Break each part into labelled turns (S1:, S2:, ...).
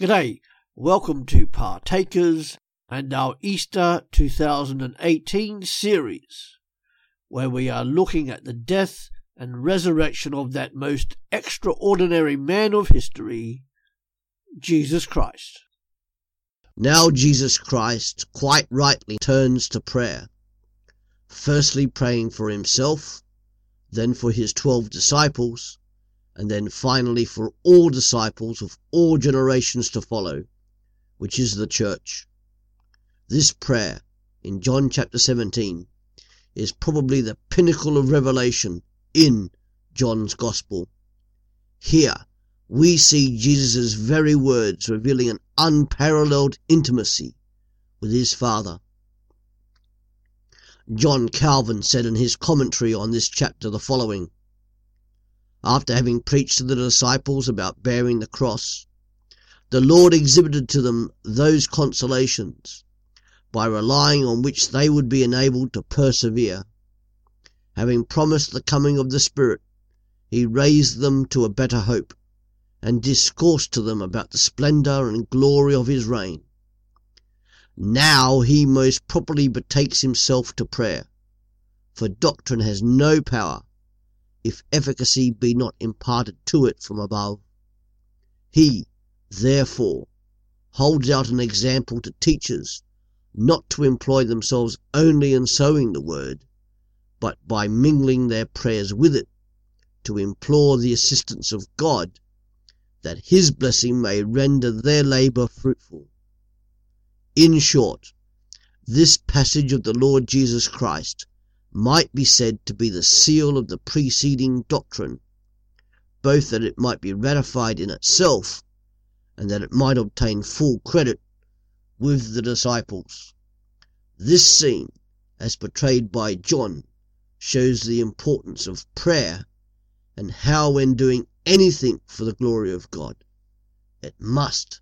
S1: G'day, welcome to Partakers and our Easter 2018 series, where we are looking at the death and resurrection of that most extraordinary man of history, Jesus Christ.
S2: Now Jesus Christ quite rightly turns to prayer, firstly praying for himself, then for his 12 disciples, and then finally for all disciples of all generations to follow, which is the church. This prayer in John chapter 17 is probably the pinnacle of revelation in John's Gospel. Here we see Jesus' very words revealing an unparalleled intimacy with his Father. John Calvin said in his commentary on this chapter the following: after having preached to the disciples about bearing the cross, the Lord exhibited to them those consolations, by relying on which they would be enabled to persevere. Having promised the coming of the Spirit, he raised them to a better hope, and discoursed to them about the splendour and glory of his reign. Now he most properly betakes himself to prayer, for doctrine has no power, if efficacy be not imparted to it from above. He, therefore, holds out an example to teachers not to employ themselves only in sowing the word, but by mingling their prayers with it, to implore the assistance of God, that his blessing may render their labour fruitful. In short, this passage of the Lord Jesus Christ might be said to be the seal of the preceding doctrine, both that it might be ratified in itself, and that it might obtain full credit with the disciples. This scene, as portrayed by John, shows the importance of prayer, and how when doing anything for the glory of God, it must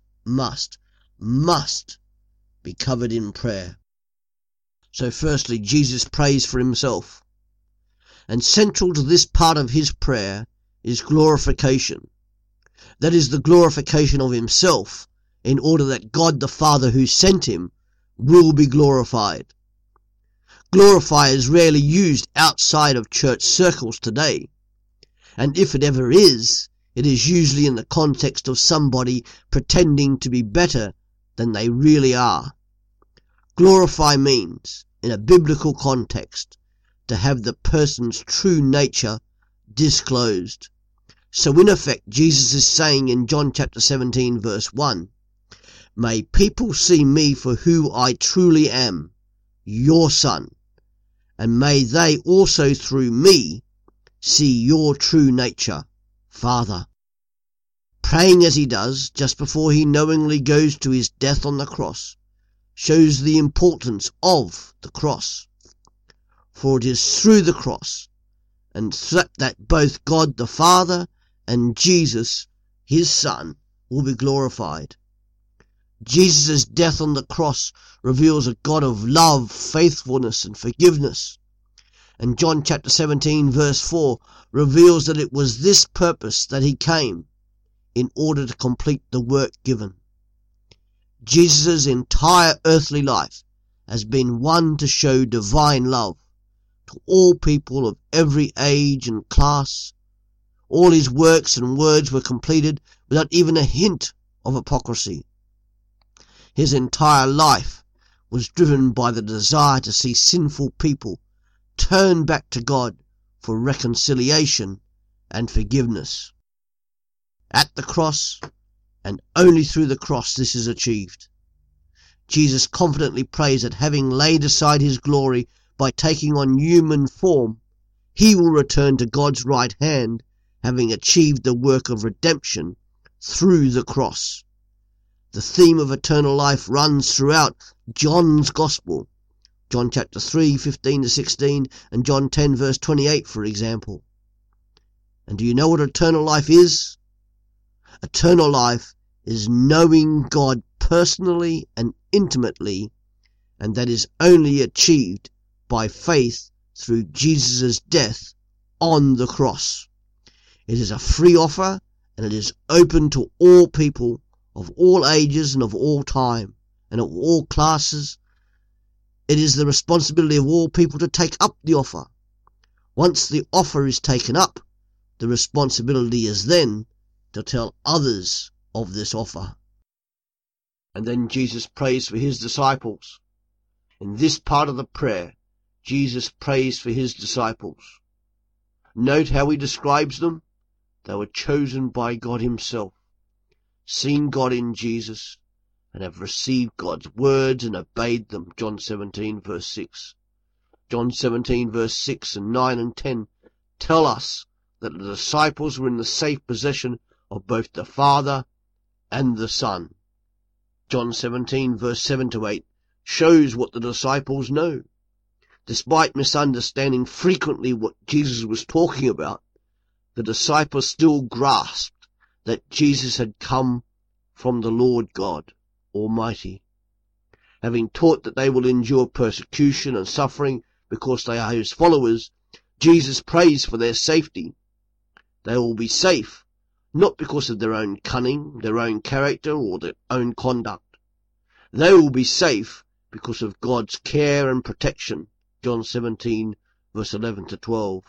S2: be covered in prayer. So firstly, Jesus prays for himself. And central to this part of his prayer is glorification. That is the glorification of himself, in order that God the Father who sent him will be glorified. Glorify is rarely used outside of church circles today. And if it ever is, it is usually in the context of somebody pretending to be better than they really are. Glorify means, in a biblical context, to have the person's true nature disclosed. So in effect, Jesus is saying in John chapter 17 verse 1, may people see me for who I truly am, your Son, and may they also through me see your true nature, Father. Praying as he does, just before he knowingly goes to his death on the cross, shows the importance of the cross. For it is through the cross, and that both God the Father and Jesus, his Son, will be glorified. Jesus' death on the cross reveals a God of love, faithfulness, and forgiveness. And John chapter 17 verse 4 reveals that it was this purpose that he came, in order to complete the work given. Jesus' entire earthly life has been one to show divine love to all people of every age and class. All his works and words were completed without even a hint of hypocrisy. His entire life was driven by the desire to see sinful people turn back to God for reconciliation and forgiveness. At the cross, and only through the cross, this is achieved. Jesus confidently prays that having laid aside his glory by taking on human form, he will return to God's right hand, having achieved the work of redemption through the cross. The theme of eternal life runs throughout John's Gospel, John chapter 3, 15 to 16, and John 10 verse 28, for example. And do you know what eternal life is? Eternal life is knowing God personally and intimately, and that is only achieved by faith through Jesus' death on the cross. It is a free offer, and it is open to all people of all ages and of all time and of all classes. It is the responsibility of all people to take up the offer. Once the offer is taken up, the responsibility is then to tell others of this offer. And then Jesus prays for his disciples. In this part of the prayer, Jesus prays for his disciples. Note how he describes them. They were chosen by God himself, seen God in Jesus, and have received God's words and obeyed them. John 17 verse 6. John 17 verse 6 and 9 and 10 tell us that the disciples were in the safe possession of both the Father and the Son. John 17 verse 7 to 8 shows what the disciples know. Despite misunderstanding frequently what Jesus was talking about, the disciples still grasped that Jesus had come from the Lord God Almighty. Having taught that they will endure persecution and suffering because they are his followers, Jesus prays for their safety. They will be safe, not because of their own cunning, their own character, or their own conduct. They will be safe because of God's care and protection. John 17 verse 11 to 12.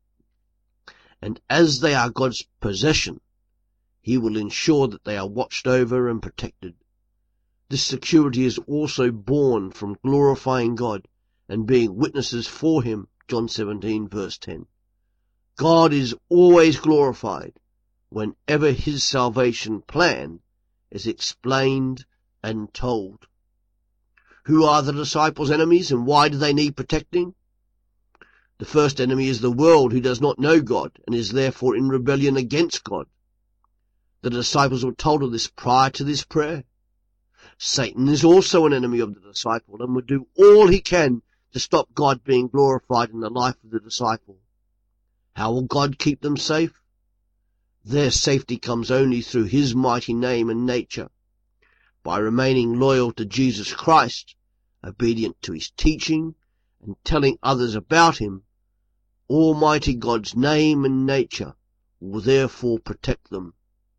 S2: And as they are God's possession, he will ensure that they are watched over and protected. This security is also born from glorifying God and being witnesses for him. John 17 verse 10. God is always glorified whenever his salvation plan is explained and told. Who are the disciples' enemies, and why do they need protecting? The first enemy is the world, who does not know God and is therefore in rebellion against God. The disciples were told of this prior to this prayer. Satan is also an enemy of the disciple and would do all he can to stop God being glorified in the life of the disciple. How will God keep them safe? Their safety comes only through his mighty name and nature. By remaining loyal to Jesus Christ, obedient to his teaching, and telling others about him, Almighty God's name and nature will therefore protect them.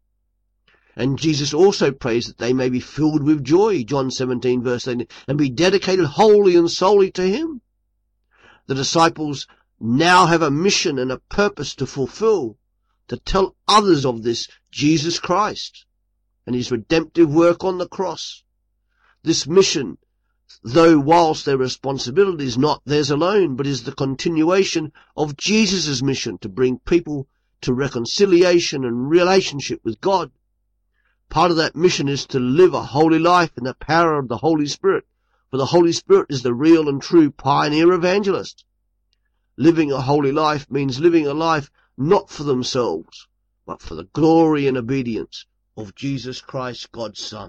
S2: And Jesus also prays that they may be filled with joy, John 17 verse 8, and be dedicated wholly and solely to him. The disciples now have a mission and a purpose to fulfill, to tell others of this Jesus Christ and his redemptive work on the cross. This mission, though whilst their responsibility is not theirs alone, but is the continuation of Jesus' mission to bring people to reconciliation and relationship with God. Part of that mission is to live a holy life in the power of the Holy Spirit, for the Holy Spirit is the real and true pioneer evangelist. Living a holy life means living a life not for themselves, but for the glory and obedience of Jesus Christ, God's Son.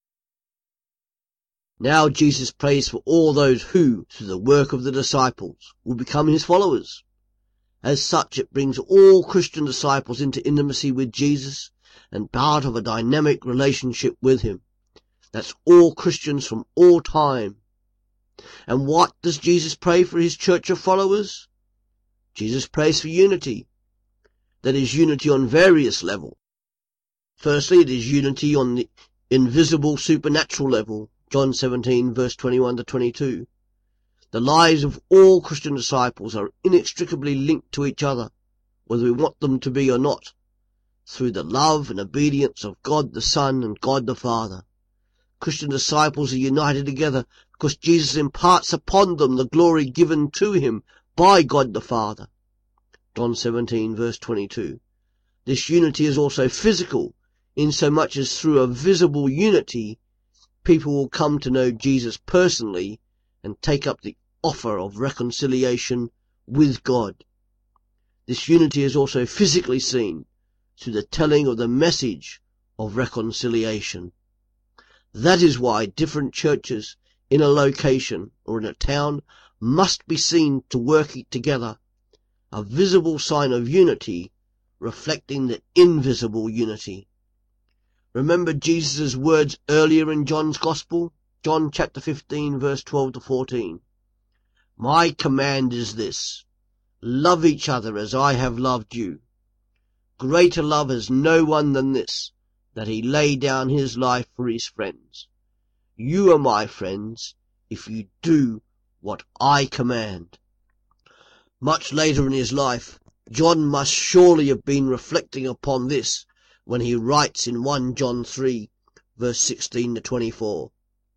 S2: Now Jesus prays for all those who, through the work of the disciples, will become his followers. As such, it brings all Christian disciples into intimacy with Jesus and part of a dynamic relationship with him. That's all Christians from all time. And what does Jesus pray for his church of followers? Jesus prays for unity. That is unity on various levels. Firstly, it is unity on the invisible supernatural level. John 17 verse 21 to 22. The lives of all Christian disciples are inextricably linked to each other, whether we want them to be or not, through the love and obedience of God the Son and God the Father. Christian disciples are united together because Jesus imparts upon them the glory given to him by God the Father. John 17 verse 22. This unity is also physical, insomuch as through a visible unity, people will come to know Jesus personally and take up the offer of reconciliation with God. This unity is also physically seen through the telling of the message of reconciliation. That is why different churches in a location or in a town must be seen to work together, a visible sign of unity reflecting the invisible unity. Remember Jesus' words earlier in John's Gospel? John chapter 15 verse 12 to 14. My command is this: love each other as I have loved you. Greater love has no one than this, that he laid down his life for his friends. You are my friends if you do what I command. Much later in his life, John must surely have been reflecting upon this when he writes in 1 John 3, verse 16 to 24.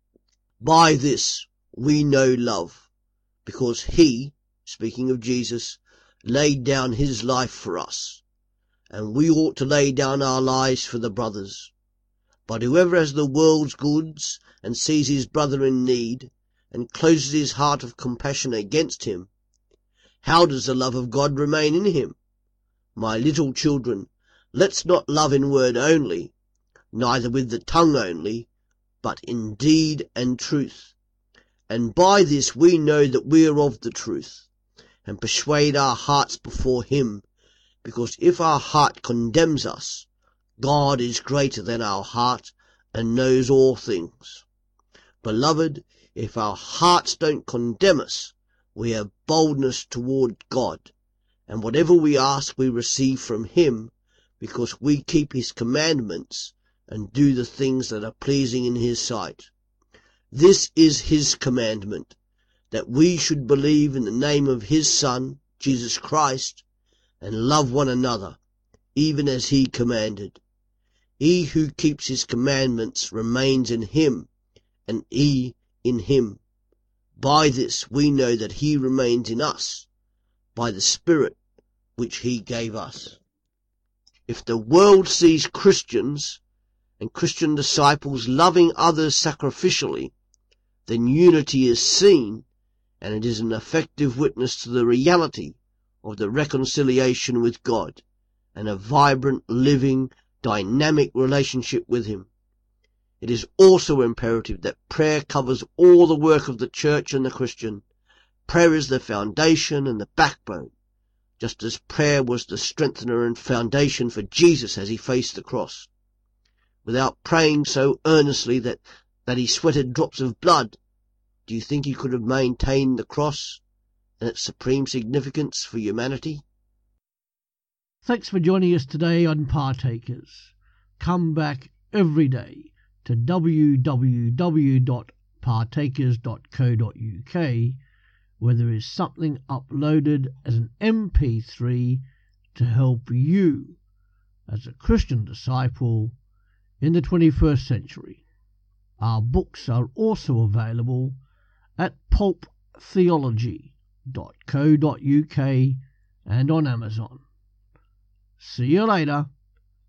S2: By this we know love, because he, speaking of Jesus, laid down his life for us, and we ought to lay down our lives for the brothers. But whoever has the world's goods and sees his brother in need, and closes his heart of compassion against him, how does the love of God remain in him? My little children, let's not love in word only, neither with the tongue only, but in deed and truth. And by this we know that we are of the truth, and persuade our hearts before him, because if our heart condemns us, God is greater than our heart, and knows all things. Beloved, if our hearts don't condemn us, we have boldness toward God, and whatever we ask we receive from him, because we keep his commandments and do the things that are pleasing in his sight. This is his commandment, that we should believe in the name of his Son, Jesus Christ, and love one another, even as he commanded. He who keeps his commandments remains in him, and he in him. By this we know that he remains in us, by the Spirit which he gave us. If the world sees Christians and Christian disciples loving others sacrificially, then unity is seen, and it is an effective witness to the reality of the reconciliation with God and a vibrant, living, dynamic relationship with him. It is also imperative that prayer covers all the work of the church and the Christian. Prayer is the foundation and the backbone, just as prayer was the strengthener and foundation for Jesus as he faced the cross. Without praying so earnestly that he sweated drops of blood, do you think he could have maintained the cross and its supreme significance for humanity?
S1: Thanks for joining us today on Partakers. Come back every day to www.partakers.co.uk, where there is something uploaded as an MP3 to help you as a Christian disciple in the 21st century. Our books are also available at pulptheology.co.uk and on Amazon. See you later.